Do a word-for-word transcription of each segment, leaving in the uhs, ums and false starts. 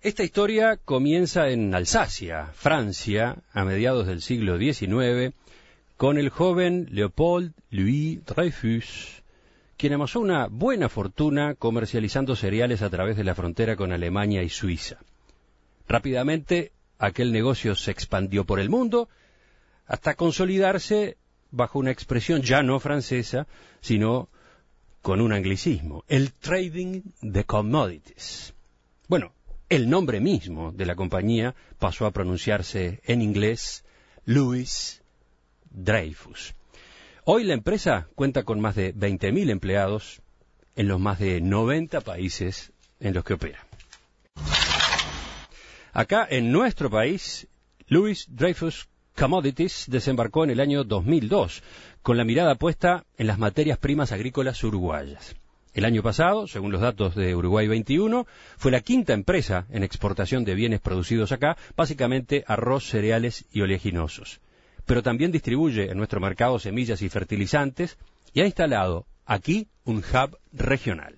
Esta historia comienza en Alsacia, Francia, a mediados del siglo diecinueve, con el joven Leopold Louis Dreyfus, quien amasó una buena fortuna comercializando cereales a través de la frontera con Alemania y Suiza. Rápidamente, aquel negocio se expandió por el mundo, hasta consolidarse bajo una expresión ya no francesa, sino con un anglicismo, el trading de commodities. Bueno, el nombre mismo de la compañía pasó a pronunciarse en inglés Louis Dreyfus. Hoy la empresa cuenta con más de veinte mil empleados en los más de noventa países en los que opera. Acá, en nuestro país, Louis Dreyfus Commodities desembarcó en el año dos mil dos, con la mirada puesta en las materias primas agrícolas uruguayas. El año pasado, según los datos de Uruguay veintiuno, fue la quinta empresa en exportación de bienes producidos acá, básicamente arroz, cereales y oleaginosos. Pero también distribuye en nuestro mercado semillas y fertilizantes y ha instalado aquí un hub regional.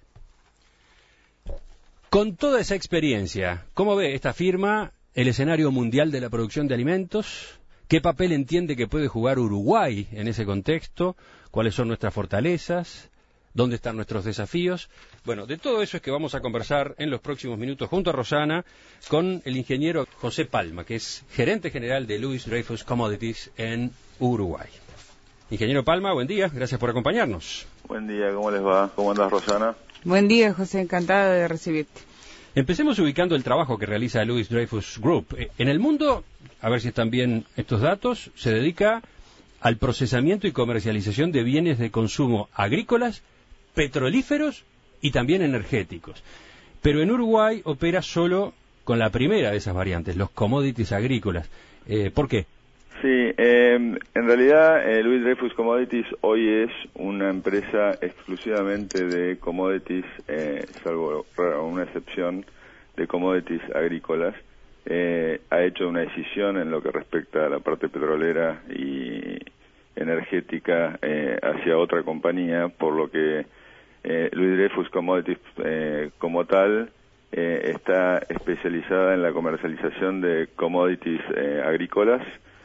Con toda esa experiencia, ¿cómo ve esta firma el escenario mundial de la producción de alimentos? ¿Qué papel entiende que puede jugar Uruguay en ese contexto? ¿Cuáles son nuestras fortalezas? ¿Dónde están nuestros desafíos? Bueno, de todo eso es que vamos a conversar en los próximos minutos junto a Rosana con el ingeniero José Palma, que es gerente general de Louis Dreyfus Commodities en Uruguay. Ingeniero Palma, buen día, gracias por acompañarnos. Buen día, ¿cómo les va? ¿Cómo andas, Rosana? Buen día, José, encantada de recibirte. Empecemos ubicando el trabajo que realiza Louis Dreyfus Group. En el mundo, a ver si están bien estos datos, se dedica al procesamiento y comercialización de bienes de consumo agrícolas, petrolíferos y también energéticos. Pero en Uruguay opera solo con la primera de esas variantes, los commodities agrícolas. Eh, ¿Por qué? Sí, eh, en realidad eh, Louis Dreyfus Commodities hoy es una empresa exclusivamente de commodities, eh, salvo una excepción de commodities agrícolas. Eh, ha hecho una decisión en lo que respecta a la parte petrolera y energética eh, hacia otra compañía, por lo que eh, Louis Dreyfus Commodities eh, como tal eh, está especializada en la comercialización de commodities eh, agrícolas,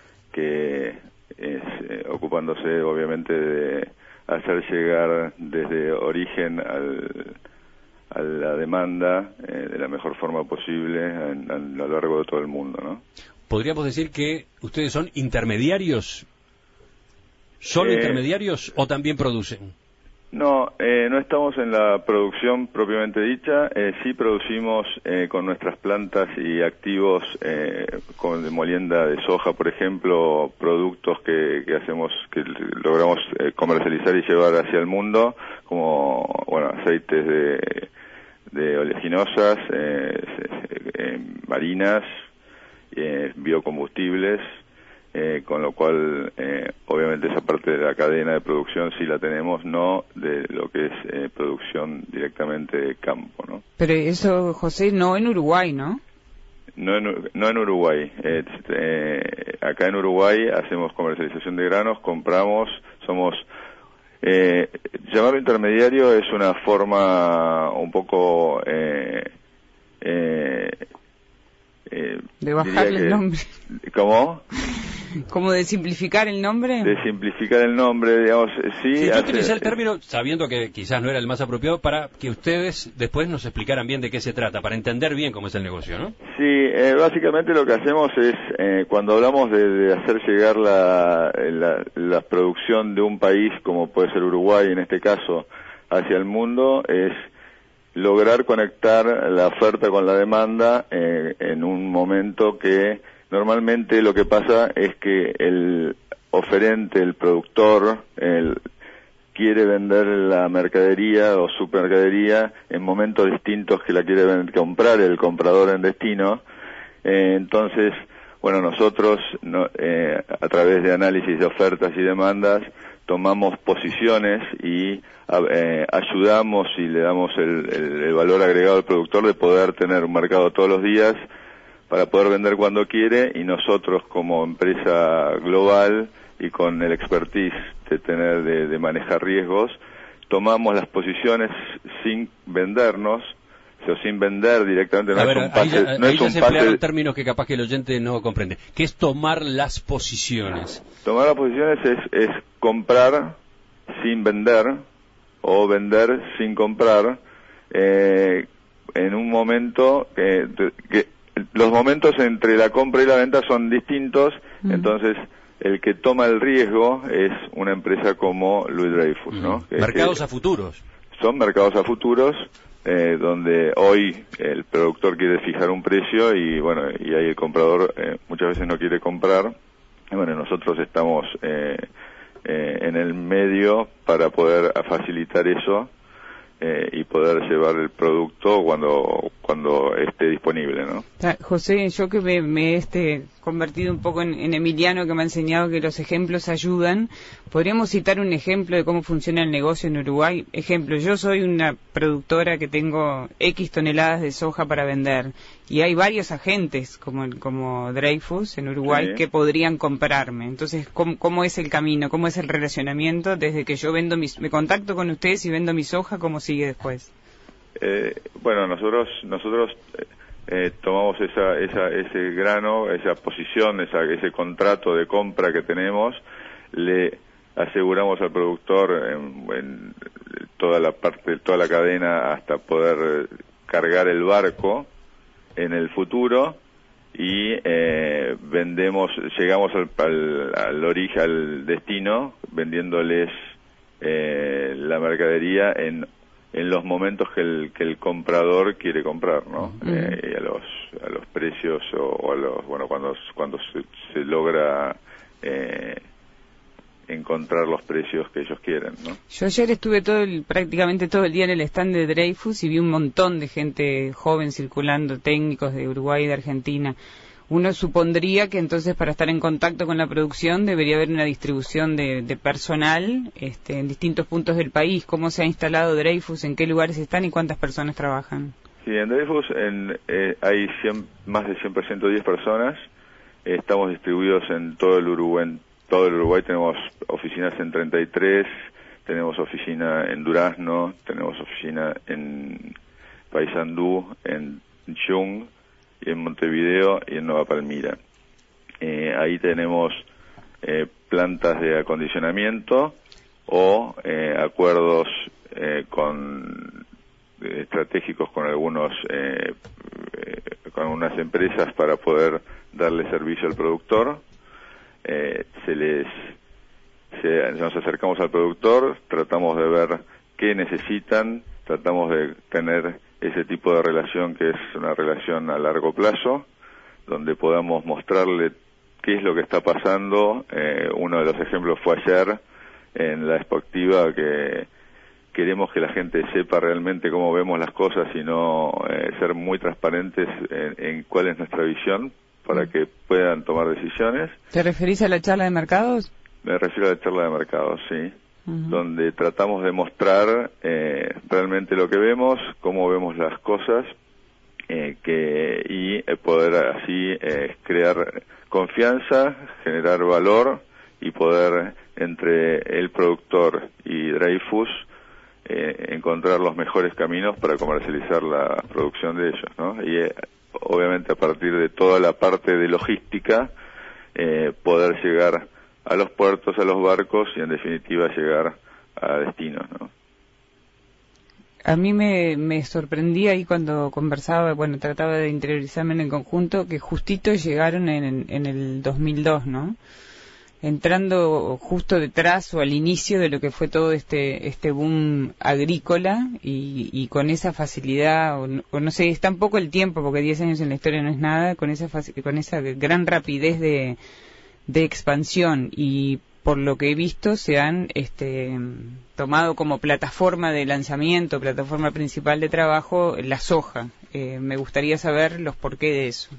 que es eh, ocupándose obviamente de hacer llegar desde origen al, a la demanda eh, de la mejor forma posible en, en, a lo largo de todo el mundo, ¿no? ¿Podríamos decir que ustedes son intermediarios? ¿Solo eh, intermediarios o también producen? No, eh, no estamos en la producción propiamente dicha, eh, sí producimos eh, con nuestras plantas y activos, eh, con de molienda de soja, por ejemplo, productos que, que hacemos, que logramos eh, comercializar y llevar hacia el mundo, como, bueno, aceites de, de oleaginosas, eh, eh, marinas, eh, biocombustibles. Eh, con lo cual, eh, obviamente esa parte de la cadena de producción sí la tenemos, no de lo que es eh, producción directamente de campo, ¿no? Pero eso, José, no en Uruguay, ¿no? No en, no en Uruguay. Eh, eh, acá en Uruguay hacemos comercialización de granos, compramos, somos... Eh, llamarlo intermediario es una forma un poco... Eh, eh, eh, de bajarle que, el nombre. ¿Cómo? ¿Como de simplificar el nombre? De simplificar el nombre, digamos, sí. Sí, yo hace, utilicé el término, sabiendo que quizás no era el más apropiado, para que ustedes después nos explicaran bien de qué se trata, para entender bien cómo es el negocio, ¿no? Sí, eh, básicamente lo que hacemos es, eh, cuando hablamos de, de hacer llegar la, la, la producción de un país, como puede ser Uruguay en este caso, hacia el mundo, es lograr conectar la oferta con la demanda eh, en un momento que... Normalmente lo que pasa es que el oferente, el productor, el, quiere vender la mercadería o su mercadería en momentos distintos que la quiere vender, comprar el comprador en destino. Eh, entonces, bueno, nosotros no, eh, a través de análisis de ofertas y demandas tomamos posiciones y eh, ayudamos y le damos el, el, el valor agregado al productor de poder tener un mercado todos los días para poder vender cuando quiere, y nosotros como empresa global y con el expertise de tener de, de manejar riesgos, tomamos las posiciones sin vendernos, este, o sin vender directamente, no a es ver, un ahí pase, ya, no ahí es ya un se pase, emplearon términos que capaz que el oyente no comprende. ¿Qué es tomar las posiciones? tomar las posiciones es, es comprar sin vender, o vender sin comprar, eh, en un momento eh, que los momentos entre la compra y la venta son distintos, mm. entonces el que toma el riesgo es una empresa como Louis Dreyfus, mm. ¿no? Que mercados que a futuros. Son mercados a futuros, eh, donde hoy el productor quiere fijar un precio y bueno, y ahí el comprador eh, muchas veces no quiere comprar. Y bueno, nosotros estamos eh, eh, en el medio para poder facilitar eso eh, y poder llevar el producto cuando cuando esté disponible, ¿no? José, yo que me, me he este, convertido un poco en, en Emiliano, que me ha enseñado que los ejemplos ayudan, ¿podríamos citar un ejemplo de cómo funciona el negocio en Uruguay? Ejemplo, yo soy una productora que tengo X toneladas de soja para vender y hay varios agentes como, como Dreyfus en Uruguay sí. que podrían comprarme. Entonces, ¿cómo, ¿cómo es el camino? ¿Cómo es el relacionamiento desde que yo vendo mis, me contacto con ustedes y vendo mi soja? ¿Cómo sigue después? Eh, bueno, nosotros nosotros eh, tomamos esa, esa ese grano, esa posición, esa, ese contrato de compra que tenemos, le aseguramos al productor en, en toda la parte, toda la cadena hasta poder cargar el barco en el futuro y eh, vendemos, llegamos al, al, al origen, al destino, vendiéndoles eh, la mercadería en en los momentos que el que el comprador quiere comprar, ¿no? Uh-huh. eh, y a los a los precios o, o a los bueno cuando cuando se, se logra eh, encontrar los precios que ellos quieren, ¿no? Yo ayer estuve todo el, prácticamente todo el día en el stand de Dreyfus y vi un montón de gente joven circulando, técnicos de Uruguay y de Argentina. Uno supondría que entonces para estar en contacto con la producción debería haber una distribución de, de personal este, en distintos puntos del país. ¿Cómo se ha instalado Dreyfus? ¿En qué lugares están y cuántas personas trabajan? Sí, en Dreyfus en, eh, hay cien, más de cien por ciento diez personas. Eh, estamos distribuidos en todo el Uruguay. En todo el Uruguay tenemos oficinas en treinta y tres, tenemos oficina en Durazno, tenemos oficina en Paysandú, en Yung, y en Montevideo y en Nueva Palmira. Eh, ahí tenemos eh, plantas de acondicionamiento o eh, acuerdos eh, con eh, estratégicos con algunos eh, eh, con algunas empresas para poder darle servicio al productor. Eh, se les se, nos acercamos al productor, tratamos de ver qué necesitan, tratamos de tener ese tipo de relación que es una relación a largo plazo, donde podamos mostrarle qué es lo que está pasando. Eh, uno de los ejemplos fue ayer en la Expo Activa, que queremos que la gente sepa realmente cómo vemos las cosas y no eh, ser muy transparentes en, en cuál es nuestra visión para que puedan tomar decisiones. ¿Te referís a la charla de mercados? Me refiero a la charla de mercados, sí. Uh-huh. Donde tratamos de mostrar eh, realmente lo que vemos, cómo vemos las cosas, eh, que y eh, poder así eh, crear confianza, generar valor y poder entre el productor y Dreyfus eh, encontrar los mejores caminos para comercializar la producción de ellos, ¿no? Y eh, obviamente a partir de toda la parte de logística eh, poder llegar a los puertos, a los barcos y en definitiva llegar a destinos, ¿no? A mí me, me sorprendía ahí cuando conversaba, bueno, trataba de interiorizarme en el conjunto, que justito llegaron en, en el dos mil dos, ¿no? Entrando justo detrás o al inicio de lo que fue todo este este boom agrícola y, y con esa facilidad, o no, o no sé, es tan poco el tiempo, porque diez años en la historia no es nada, con esa con esa gran rapidez de de expansión, y por lo que he visto se han este, tomado como plataforma de lanzamiento, plataforma principal de trabajo, la soja. Eh, me gustaría saber los porqué de eso.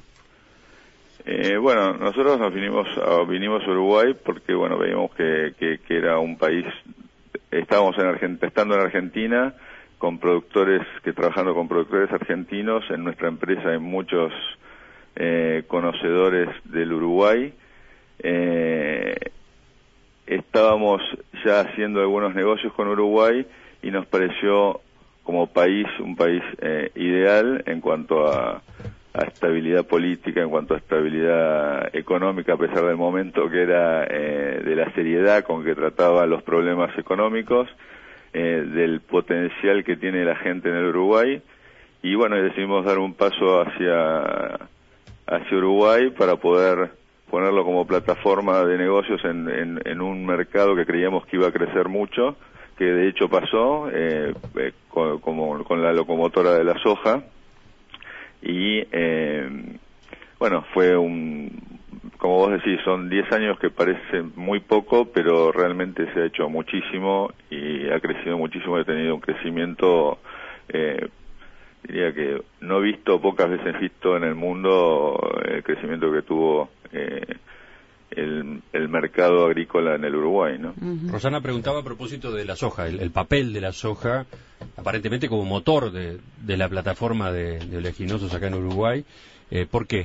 Eh, bueno, nosotros nos vinimos a, vinimos a Uruguay porque bueno veíamos que, que, que era un país, estábamos en Argentina, estando en Argentina con productores, que trabajando con productores argentinos. En nuestra empresa hay muchos eh, conocedores del Uruguay. Eh, estábamos ya haciendo algunos negocios con Uruguay y nos pareció como país, un país eh, ideal en cuanto a, a estabilidad política, en cuanto a estabilidad económica, a pesar del momento que era eh, de la seriedad con que trataba los problemas económicos, eh, del potencial que tiene la gente en el Uruguay, y bueno, decidimos dar un paso hacia, hacia Uruguay para poder ponerlo como plataforma de negocios en, en, en un mercado que creíamos que iba a crecer mucho, que de hecho pasó, eh, eh, con, como, con la locomotora de la soja, y eh, bueno, fue un, como vos decís, son diez años que parece muy poco, pero realmente se ha hecho muchísimo y ha crecido muchísimo, ha tenido un crecimiento, eh, diría que no visto, pocas veces visto en el mundo, el crecimiento que tuvo eh, el, el mercado agrícola en el Uruguay, ¿no? Uh-huh. Rosana preguntaba a propósito de la soja, el, el papel de la soja, aparentemente como motor de, de la plataforma de, de oleaginosos acá en Uruguay. Eh, ¿Por qué?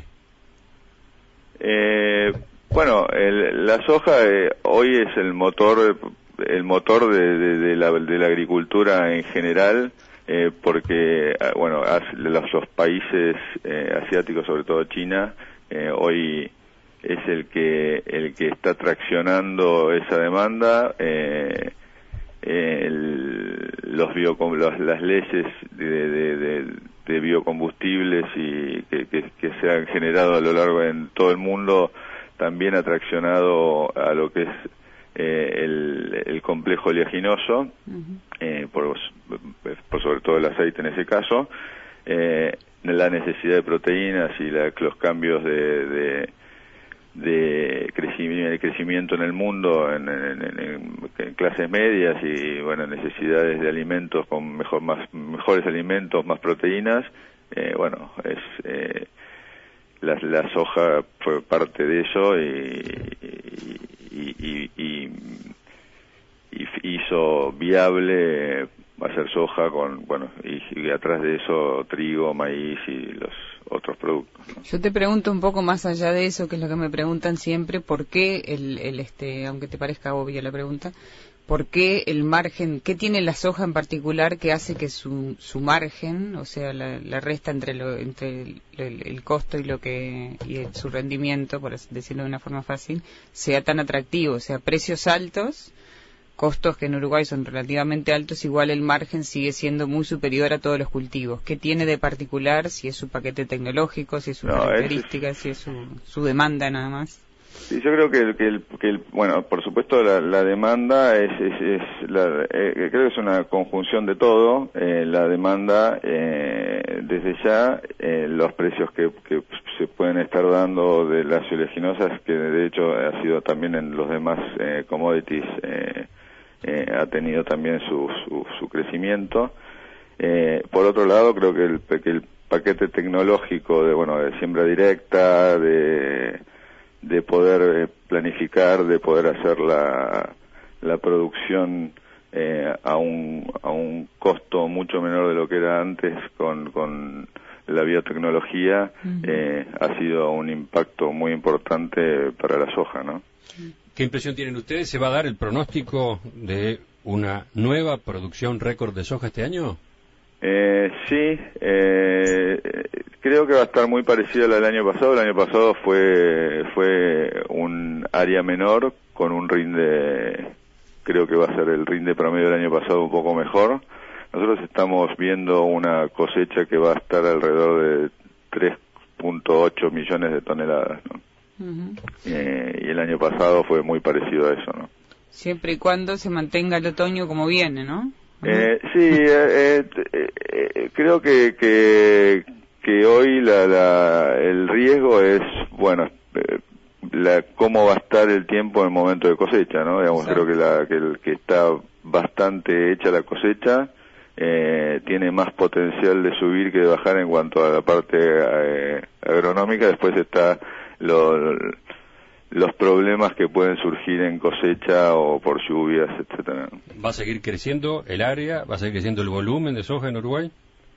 Eh, bueno, el, la soja eh, hoy es el motor, el motor de, de, de, la, de la agricultura en general, eh, porque bueno, los, los países eh, asiáticos, sobre todo China, eh, hoy es el que el que está traccionando esa demanda. Eh, el, los bio, los, las leyes de, de, de, de biocombustibles y que, que, que se han generado a lo largo en todo el mundo también ha traccionado a lo que es eh, el, el complejo oleaginoso, uh-huh. eh, por, por sobre todo el aceite en ese caso, eh, la necesidad de proteínas y la, los cambios de, de de crecimiento, crecimiento en el mundo en, en, en, en clases medias y bueno, necesidades de alimentos con mejor más mejores alimentos, más proteínas. Eh, bueno, es eh, la, la soja fue parte de eso y, y, y, y, y hizo viable hacer soja con, bueno, y, y atrás de eso trigo, maíz y los otros productos, ¿no? Yo te pregunto un poco más allá de eso, que es lo que me preguntan siempre, ¿por qué el, el este, aunque te parezca obvia la pregunta, por qué el margen, qué tiene la soja en particular que hace que su, su margen, o sea, la, la resta entre lo, entre el, el, el costo y lo que y el, su rendimiento, por decirlo de una forma fácil, sea tan atractivo, o sea, precios altos, costos que en Uruguay son relativamente altos, igual el margen sigue siendo muy superior a todos los cultivos. ¿Qué tiene de particular? Si es su paquete tecnológico, si es su no, característica, es... si es su, su demanda nada más. Sí, yo creo que el, que el, que el bueno, por supuesto la, la demanda es, es, es la, eh, creo que es una conjunción de todo. Eh, la demanda, eh, desde ya, eh, los precios que, que se pueden estar dando de las oleaginosas, que de hecho ha sido también en los demás eh, commodities, eh, Eh, ha tenido también su, su, su crecimiento. Eh, por otro lado, creo que el, que el paquete tecnológico de, bueno, de siembra directa, de, de poder eh, planificar, de poder hacer la, la producción eh, a un, a un costo mucho menor de lo que era antes con, con la biotecnología, uh-huh. eh, ha sido un impacto muy importante para la soja, ¿no? ¿Qué impresión tienen ustedes? ¿Se va a dar el pronóstico de una nueva producción récord de soja este año? Eh, sí, eh, creo que va a estar muy parecido al del año pasado. El año pasado fue fue un área menor con un rinde, creo que va a ser el rinde promedio del año pasado un poco mejor. Nosotros estamos viendo una cosecha que va a estar alrededor de tres punto ocho millones de toneladas, ¿no? Uh-huh. Eh, y el año pasado fue muy parecido a eso, ¿no? Siempre y cuando se mantenga el otoño como viene, ¿no? Uh-huh. Eh, sí, eh, eh, eh, creo que, que que hoy la, la el riesgo es, bueno, eh, la cómo va a estar el tiempo en el momento de cosecha, ¿no? Digamos, creo que la que, el, que está bastante hecha la cosecha. Eh, tiene más potencial de subir que de bajar en cuanto a la parte eh, agronómica. Después está lo, los problemas que pueden surgir en cosecha o por lluvias, etcétera. ¿Va a seguir creciendo el área? ¿Va a seguir creciendo el volumen de soja en Uruguay?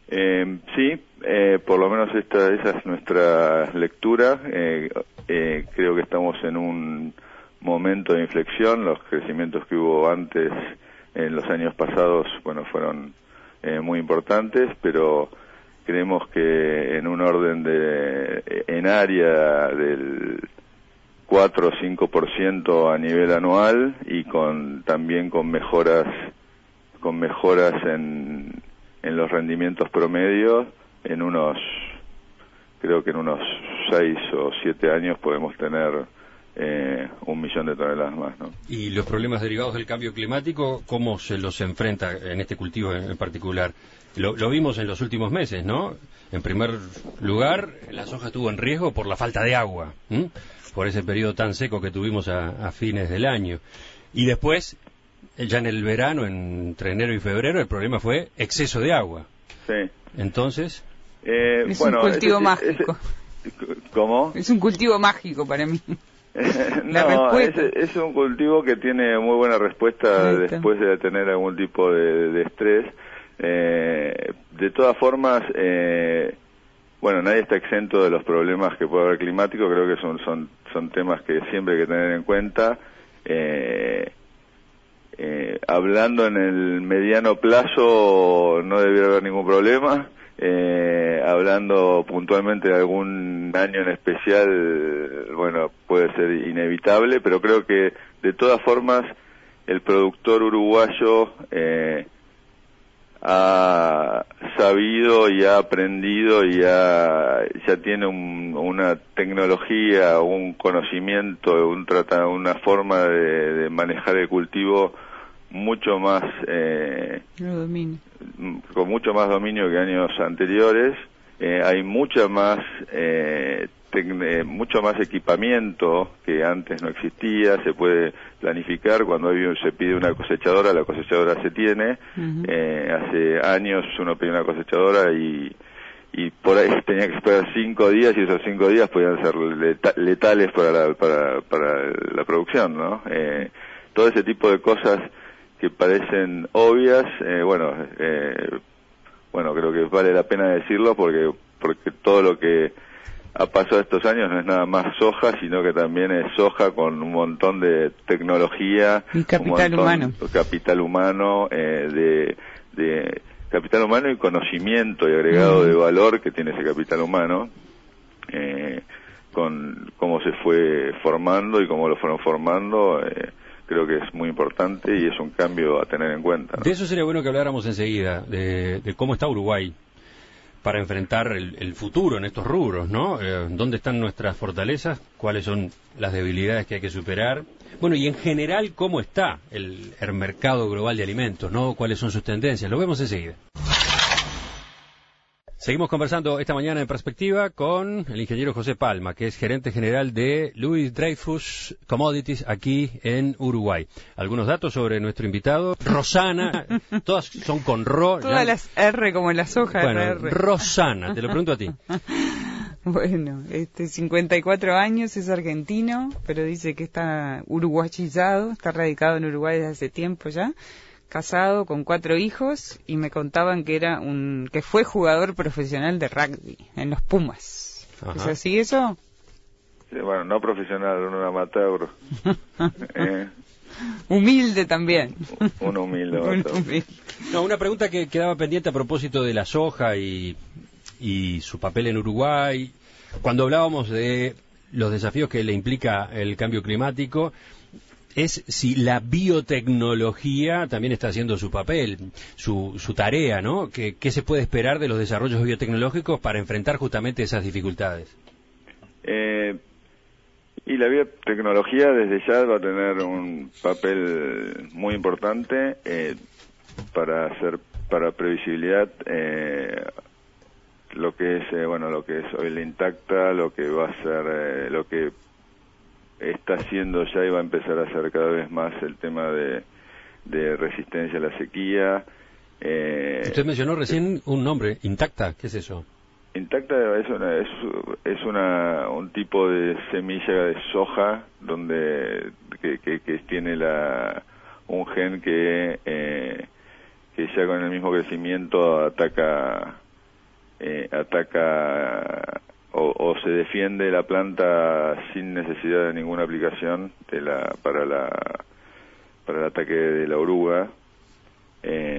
Eh, sí, eh, por lo menos esta, esa es nuestra lectura. Eh, eh, creo que estamos en un momento de inflexión. Los crecimientos que hubo antes, en los años pasados, bueno, fueron eh, muy importantes, pero creemos que en un orden de, en área del cuatro o cinco por ciento a nivel anual y con también con mejoras con mejoras en, en los rendimientos promedios, en unos, creo que en unos seis o siete años podemos tener eh, un millón de toneladas más, ¿no? Y los problemas derivados del cambio climático, ¿cómo se los enfrenta en este cultivo en particular? Lo, lo vimos en los últimos meses, ¿no? En primer lugar, la soja estuvo en riesgo por la falta de agua, ¿m? por ese periodo tan seco que tuvimos a, a fines del año. Y después, ya en el verano, entre enero y febrero, el problema fue exceso de agua. Sí. Entonces... Eh, es bueno, un cultivo ese, mágico. Ese, ¿Cómo? Es un cultivo mágico para mí. No, es, es un cultivo que tiene muy buena respuesta después de tener algún tipo de, de estrés. Eh, de todas formas, eh, bueno, nadie está exento de los problemas que puede haber climáticos. Creo que son son son temas que siempre hay que tener en cuenta. Eh, eh, hablando en el mediano plazo, no debiera haber ningún problema. Eh, hablando puntualmente de algún año en especial, bueno, puede ser inevitable, pero creo que de todas formas el productor uruguayo eh, ha sabido y ha aprendido y ha, ya tiene un, una tecnología, un conocimiento, un trata, una forma de, de manejar el cultivo mucho más eh, con mucho más dominio que años anteriores. Eh, hay mucha más eh, tecne, mucho más equipamiento que antes no existía. Se puede planificar cuando hay, se pide una cosechadora, la cosechadora se tiene. Uh-huh. eh, hace años uno pedía una cosechadora y y por ahí tenía que esperar cinco días y esos cinco días podían ser leta, letales para la, para para la producción, ¿no? Eh, todo ese tipo de cosas que parecen obvias, eh, bueno, eh, bueno, creo que vale la pena decirlo porque porque todo lo que ha pasado estos años no es nada más soja, sino que también es soja con un montón de tecnología, y capital un montón, humano, capital humano, eh, de, de capital humano y conocimiento y agregado mm. de valor que tiene ese capital humano, eh, con cómo se fue formando y cómo lo fueron formando. Eh, creo que es muy importante y es un cambio a tener en cuenta, ¿no? De eso sería bueno que habláramos enseguida, de, de cómo está Uruguay para enfrentar el, el futuro en estos rubros, ¿no? Eh, ¿Dónde están nuestras fortalezas? ¿Cuáles son las debilidades que hay que superar? Bueno, y en general, ¿cómo está el, el mercado global de alimentos, ¿no? ¿Cuáles son sus tendencias? Lo vemos enseguida. Seguimos conversando esta mañana en Perspectiva con el ingeniero José Palma, que es gerente general de Louis Dreyfus Commodities aquí en Uruguay. Algunos datos sobre nuestro invitado. Rosana, todas son con Ro. Todas ya... las R como en la soja. Bueno, R R. Rosana, te lo pregunto a ti. Bueno, este, cincuenta y cuatro años, es argentino, pero dice que está uruguayizado, está radicado en Uruguay desde hace tiempo ya. Casado con cuatro hijos y me contaban que era un que fue jugador profesional de rugby en los Pumas. Ajá. ¿Es así eso? Sí, bueno, no profesional, un amateur. eh. Humilde también. Un humilde. un humilde. No, una pregunta que quedaba pendiente a propósito de la soja y, y su papel en Uruguay. Cuando hablábamos de los desafíos que le implica el cambio climático, es si la biotecnología también está haciendo su papel, su, su tarea, ¿no? ¿Qué, ¿Qué se puede esperar de los desarrollos biotecnológicos para enfrentar justamente esas dificultades? Eh, y la biotecnología desde ya va a tener un papel muy importante eh, para hacer para previsibilidad, eh, lo que es eh, bueno lo que es hoy la Intacta, lo que va a ser eh, lo que está haciendo ya y va a empezar a hacer cada vez más el tema de, de resistencia a la sequía. Eh, Usted mencionó recién un nombre, Intacta, ¿qué es eso? Intacta es una, es, es una un tipo de semilla de soja donde que, que, que tiene la un gen que eh, que ya con el mismo crecimiento ataca eh, ataca O, o se defiende la planta sin necesidad de ninguna aplicación de la para la para el ataque de la oruga. Eh,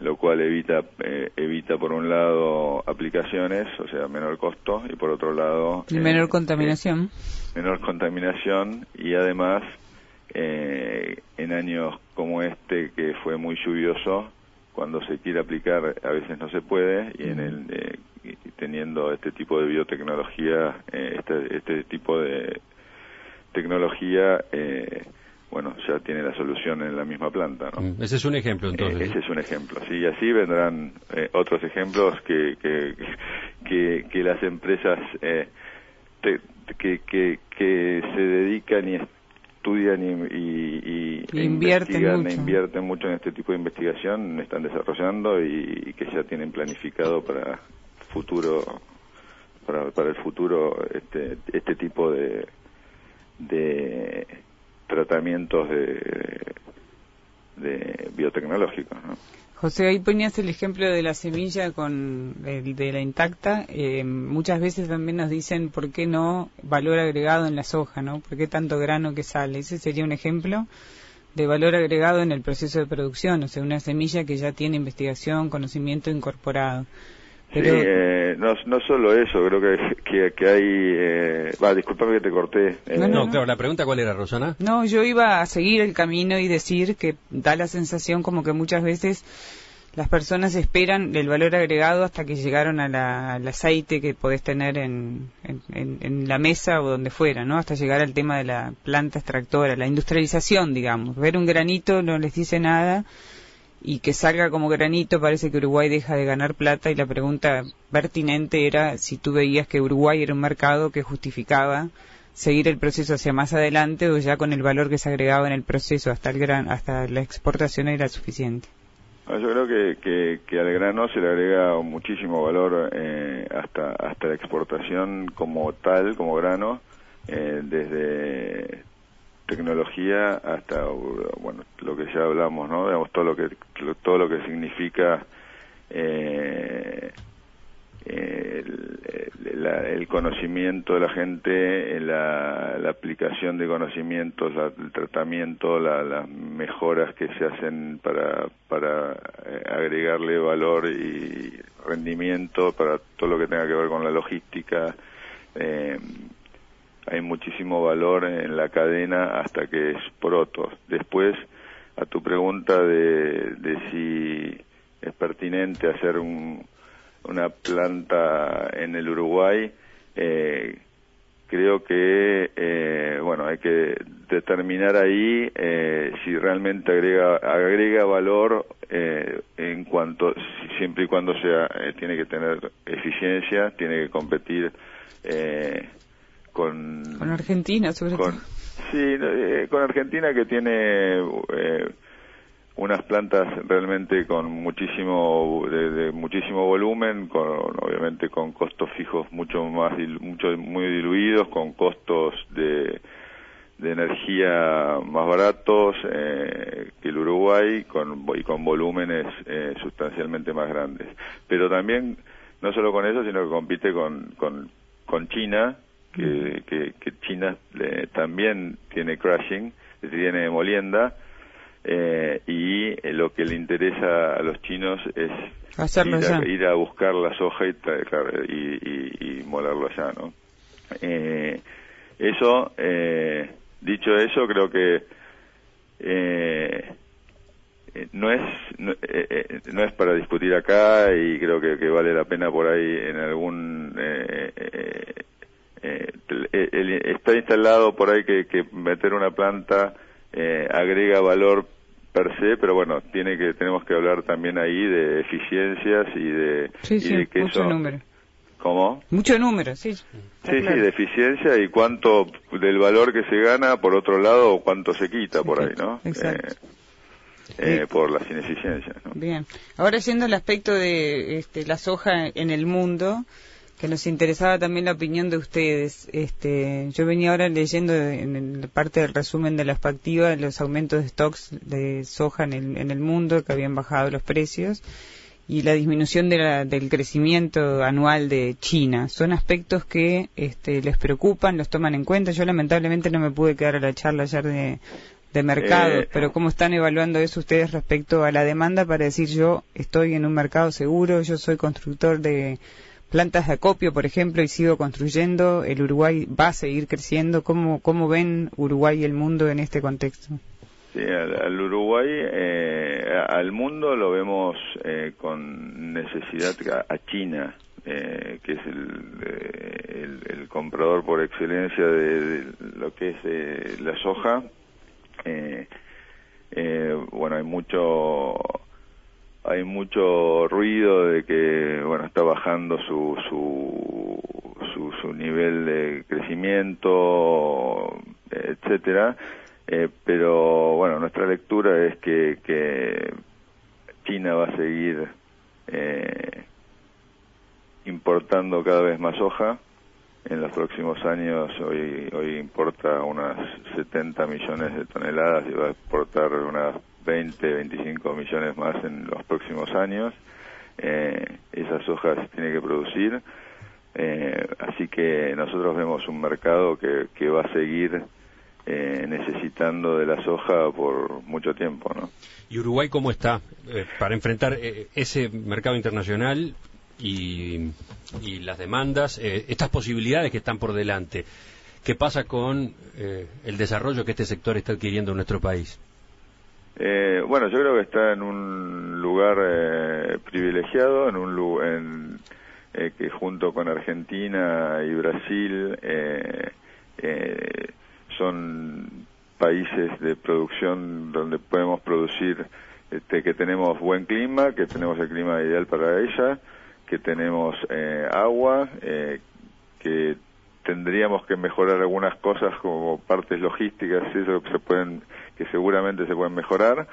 lo cual evita eh, evita por un lado aplicaciones, o sea, menor costo, y por otro lado... Y menor eh, contaminación. Eh, menor contaminación, y además, eh, en años como este, que fue muy lluvioso, cuando se quiere aplicar a veces no se puede, y en el eh, teniendo este tipo de biotecnología, eh, este, este tipo de tecnología... Eh, bueno, ya tiene la solución en la misma planta, ¿no? Ese es un ejemplo, entonces. Eh, ese es un ejemplo, sí, y así vendrán eh, otros ejemplos que que, que, que las empresas eh, te, que, que, que se dedican y estudian y, y, y invierten e mucho. E invierten mucho en este tipo de investigación, están desarrollando y, y que ya tienen planificado para futuro, para, para el futuro este, este tipo de... de tratamientos de, de biotecnológicos, ¿no? José, ahí ponías el ejemplo de la semilla con el de la intacta. Eh, muchas veces también nos dicen por qué no valor agregado en la soja, ¿no? ¿Por qué tanto grano que sale? Ese sería un ejemplo de valor agregado en el proceso de producción, o sea, una semilla que ya tiene investigación, conocimiento incorporado. Pero... Sí, eh, no, no solo eso, creo que, que, que hay... Eh... Ah, disculpame que te corté. Eh... No, no, no, claro, la pregunta ¿cuál era, Rosana? No, yo iba a seguir el camino y decir que da la sensación como que muchas veces las personas esperan el valor agregado hasta que llegaron a la, al aceite que podés tener en, en, en la mesa o donde fuera, ¿no? Hasta llegar al tema de la planta extractora, la industrialización, digamos. Ver un granito no les dice nada... y que salga como granito, parece que Uruguay deja de ganar plata, y la pregunta pertinente era si tú veías que Uruguay era un mercado que justificaba seguir el proceso hacia más adelante, o ya con el valor que se agregaba en el proceso hasta el gran, hasta la exportación era suficiente. Yo creo que, que, que al grano se le agrega muchísimo valor eh, hasta hasta la exportación como tal, como grano, eh, desde tecnología hasta, bueno, lo que ya hablamos, ¿no? Digamos, todo lo que todo lo que significa eh, el, la, el conocimiento de la gente, la, la aplicación de conocimientos, la, el tratamiento, la, las mejoras que se hacen para para eh, agregarle valor y rendimiento para todo lo que tenga que ver con la logística. Eh, hay muchísimo valor en la cadena hasta que es proto. Después, a tu pregunta de, de si es pertinente hacer un, una planta en el Uruguay, eh, creo que, eh, bueno, hay que determinar ahí eh, si realmente agrega agrega valor eh, en cuanto, siempre y cuando sea, eh, tiene que tener eficiencia, tiene que competir eh, con con Argentina sobre con, todo sí eh, con Argentina, que tiene eh, unas plantas realmente con muchísimo de, de muchísimo volumen, con obviamente con costos fijos mucho más mucho muy diluidos, con costos de de energía más baratos eh, que el Uruguay, con y con volúmenes eh, sustancialmente más grandes. Pero también no solo con eso, sino que compite con con con China, que, que, que China eh, también tiene crushing, tiene molienda, eh, y eh, lo que le interesa a los chinos es ir a, ir a buscar la soja y, traer, y, y, y molerlo allá, ¿no? Eh, eso, eh, dicho eso, creo que eh, no es no, eh, no es para discutir acá, y creo que, que vale la pena por ahí en algún eh, eh, Eh, el, el, está instalado por ahí que, que meter una planta eh, agrega valor per se, pero bueno, tiene que tenemos que hablar también ahí de eficiencias y de, sí, y sí, de que mucho eso, número. ¿Cómo? Mucho número, sí. Sí, claro. sí, de eficiencia y cuánto del valor que se gana, por otro lado, o cuánto se quita se por quita. ahí, ¿no? Exacto. Eh, eh, por las ineficiencias, ¿no? Bien. Ahora, yendo al aspecto de este, la soja en el mundo, que nos interesaba también la opinión de ustedes. Este, yo venía ahora leyendo en la parte del resumen de la expectativa los aumentos de stocks de soja en el, en el mundo, que habían bajado los precios, y la disminución de la, del crecimiento anual de China. Son aspectos que este, les preocupan, los toman en cuenta. Yo lamentablemente no me pude quedar a la charla ayer de, de mercado, Eh, pero ¿cómo están evaluando eso ustedes respecto a la demanda para decir yo estoy en un mercado seguro, yo soy constructor de plantas de acopio, por ejemplo, y sigo construyendo, el Uruguay va a seguir creciendo? ¿Cómo, cómo ven Uruguay y el mundo en este contexto? Sí, al, al Uruguay, eh, al mundo lo vemos eh, con necesidad a, a China, eh, que es el, eh, el, el comprador por excelencia de, de lo que es eh, la soja. Eh, eh, bueno, hay mucho hay mucho ruido de que bueno está bajando su su su, su nivel de crecimiento, etcétera. Eh, pero bueno, nuestra lectura es que, que China va a seguir eh, importando cada vez más soja. En los próximos años, hoy hoy importa unas setenta millones de toneladas y va a exportar unas veinte, veinticinco millones más en los próximos años. Eh, esa soja se tiene que producir, eh, así que nosotros vemos un mercado que, que va a seguir eh, necesitando de la soja por mucho tiempo, ¿no? ¿Y Uruguay cómo está eh, para enfrentar eh, ese mercado internacional y, y las demandas, eh, estas posibilidades que están por delante? ¿Qué pasa con eh, el desarrollo que este sector está adquiriendo en nuestro país? Eh, bueno, yo creo que está en un lugar eh, privilegiado, en un lugar en, eh, que junto con Argentina y Brasil eh, eh, son países de producción donde podemos producir, este, que tenemos buen clima, que tenemos el clima ideal para ella, que tenemos eh, agua, eh, que tendríamos que mejorar algunas cosas como partes logísticas, eso que se pueden, que seguramente se pueden mejorar,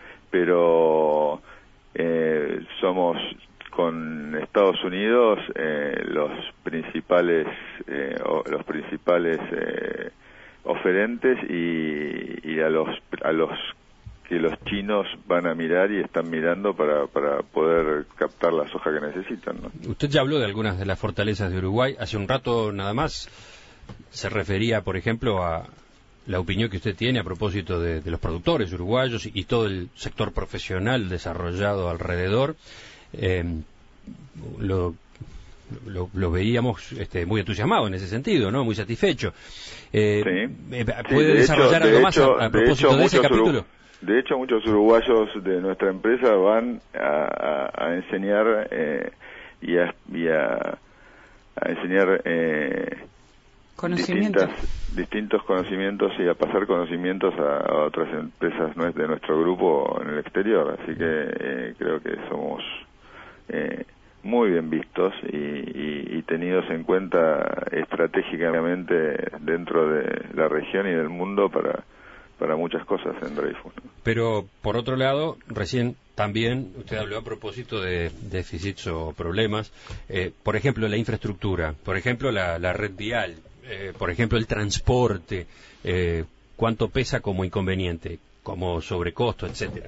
pero eh, somos con Estados Unidos eh, los principales eh, o, los principales eh, oferentes y, y a los a los que los chinos van a mirar y están mirando para, para poder captar la soja que necesitan, ¿no? Usted ya habló de algunas de las fortalezas de Uruguay. Hace un rato nada más se refería, por ejemplo, a la opinión que usted tiene a propósito de, de los productores uruguayos y, y todo el sector profesional desarrollado alrededor. Eh, lo, lo, lo veíamos este, muy entusiasmado en ese sentido, ¿no? Muy satisfecho. Eh, sí. ¿Puede sí, de desarrollar hecho, algo de más hecho, a, a propósito de, de, ese capítulo? Uru de hecho, muchos uruguayos de nuestra empresa van a, a, a enseñar eh, y, a, y a, a enseñar eh, distintas, distintos conocimientos y a pasar conocimientos a, a otras empresas de nuestro grupo en el exterior. Así que eh, creo que somos eh, muy bien vistos y, y, y tenidos en cuenta estratégicamente dentro de la región y del mundo para para muchas cosas en Dreyfus, ¿no? Pero, por otro lado, recién también usted habló a propósito de déficits o problemas, eh, por ejemplo, la infraestructura, por ejemplo, la, la red vial, eh, por ejemplo, el transporte, eh, ¿cuánto pesa como inconveniente, como sobrecosto, etcétera?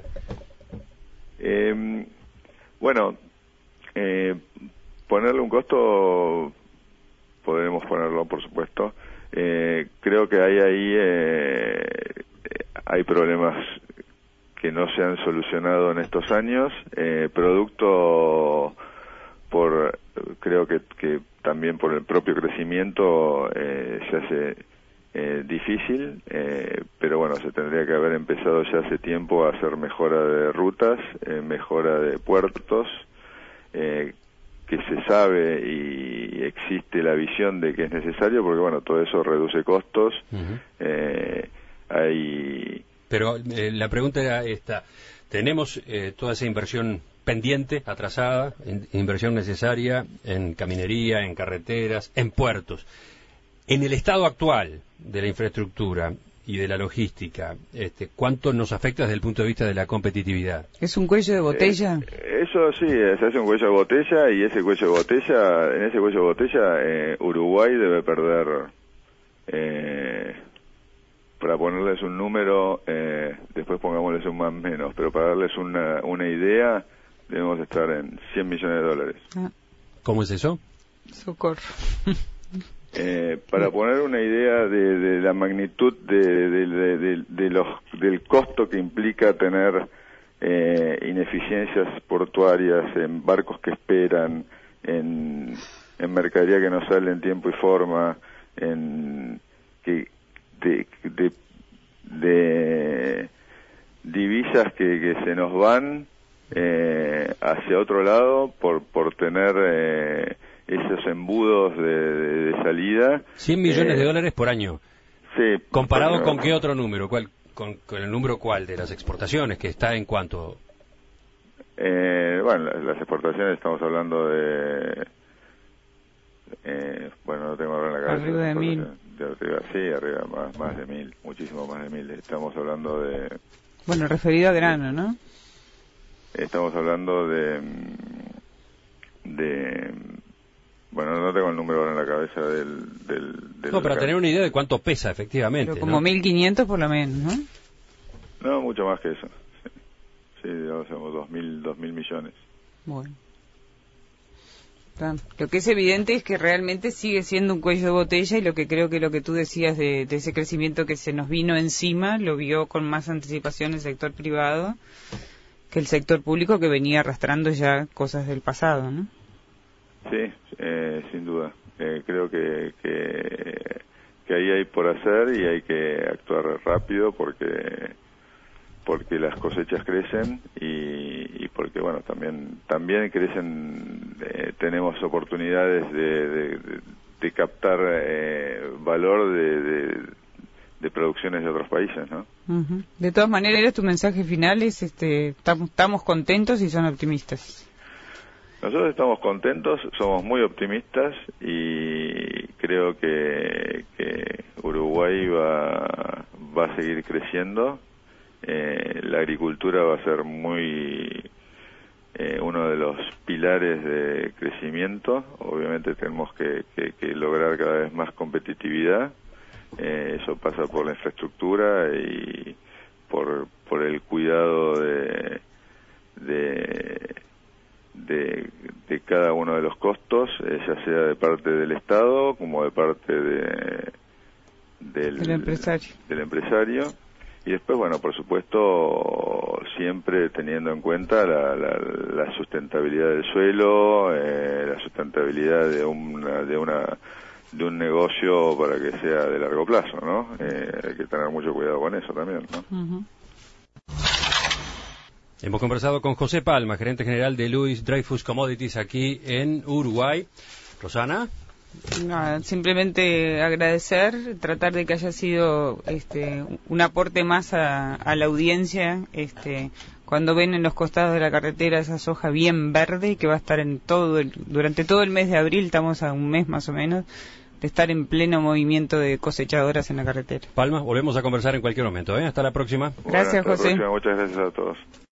Eh, bueno, eh, ponerle un costo, podremos ponerlo, por supuesto. Eh, creo que hay ahí eh, hay problemas que no se han solucionado en estos años, eh, producto por, creo que, que también por el propio crecimiento eh, se hace eh, difícil, eh, pero bueno, se tendría que haber empezado ya hace tiempo a hacer mejora de rutas, eh, mejora de puertos, eh, que se sabe y existe la visión de que es necesario, porque bueno, todo eso reduce costos. Uh-huh. eh, hay... Pero eh, la pregunta era esta: tenemos eh, toda esa inversión pendiente, atrasada, in, inversión necesaria en caminería, en carreteras, en puertos. En el estado actual de la infraestructura y de la logística, este, ¿cuánto nos afecta desde el punto de vista de la competitividad? ¿Es un cuello de botella? Eh, eso sí, se hace un cuello de botella, y ese cuello de botella, en ese cuello de botella, eh, Uruguay debe perder, eh, para ponerles un número, eh, después pongámosles un más menos, pero para darles una, una idea, debemos estar en cien millones de dólares. Ah. ¿Cómo es eso? Socorro. Eh, para poner una idea de, de la magnitud de, de, de, de, de los, del costo que implica tener eh, ineficiencias portuarias en barcos que esperan, en, en mercadería que no sale en tiempo y forma, en que de, de, de divisas que, que se nos van eh, hacia otro lado por, por tener eh, esos embudos de, de, de salida. cien millones eh, de dólares por año. Sí. ¿Comparado bueno, con qué otro número? ¿Cuál, con, con el número cuál de las exportaciones? ¿Que está en cuánto? Eh, bueno, las, las exportaciones estamos hablando de... Eh, bueno, no tengo ahora en la cabeza. Arriba de mil. De arriba, sí, arriba, más, más de mil, muchísimo más de mil. Estamos hablando de... Bueno, referido a grano, ¿no? Estamos hablando de... de bueno, no tengo el número ahora en la cabeza del... del, del no, para tener una idea de cuánto pesa, efectivamente. Pero como ¿no? mil quinientos por lo menos, ¿no? No, mucho más que eso. Sí, sí, digamos, dos mil, dos mil millones. Bueno. Lo que es evidente es que realmente sigue siendo un cuello de botella, y lo que creo que lo que tú decías de, de ese crecimiento que se nos vino encima lo vio con más anticipación el sector privado que el sector público, que venía arrastrando ya cosas del pasado, ¿no? Sí, eh, sin duda. Eh, creo que, que que ahí hay por hacer y hay que actuar rápido porque porque las cosechas crecen y, y porque bueno también también crecen eh, tenemos oportunidades de, de, de, de captar eh, valor de, de, de producciones de otros países, ¿no? Uh-huh. De todas maneras, tu mensaje final es este estamos contentos y son optimistas. Nosotros estamos contentos, somos muy optimistas y creo que, que Uruguay va va a seguir creciendo. Eh, la agricultura va a ser muy eh, uno de los pilares de crecimiento. Obviamente tenemos que, que, que lograr cada vez más competitividad. Eh, eso pasa por la infraestructura y por por el cuidado de de, de, de cada uno de los costos, eh, ya sea de parte del Estado como de parte de, del, del empresario. del empresario. Y después, bueno, por supuesto, siempre teniendo en cuenta la, la, la sustentabilidad del suelo, eh, la sustentabilidad de una, de una de un negocio para que sea de largo plazo, ¿no? Eh, hay que tener mucho cuidado con eso también, ¿no? Uh-huh. Hemos conversado con José Palma, gerente general de Louis Dreyfus Commodities aquí en Uruguay. Rosana. Nada, simplemente agradecer, tratar de que haya sido este un aporte más a, a la audiencia, este cuando ven en los costados de la carretera esa soja bien verde que va a estar en todo el, durante todo el mes de abril, estamos a un mes más o menos de estar en pleno movimiento de cosechadoras en la carretera. Palma, volvemos a conversar en cualquier momento, ¿eh? Hasta la próxima. Gracias, Bueno, hasta José. la próxima. Muchas gracias a todos.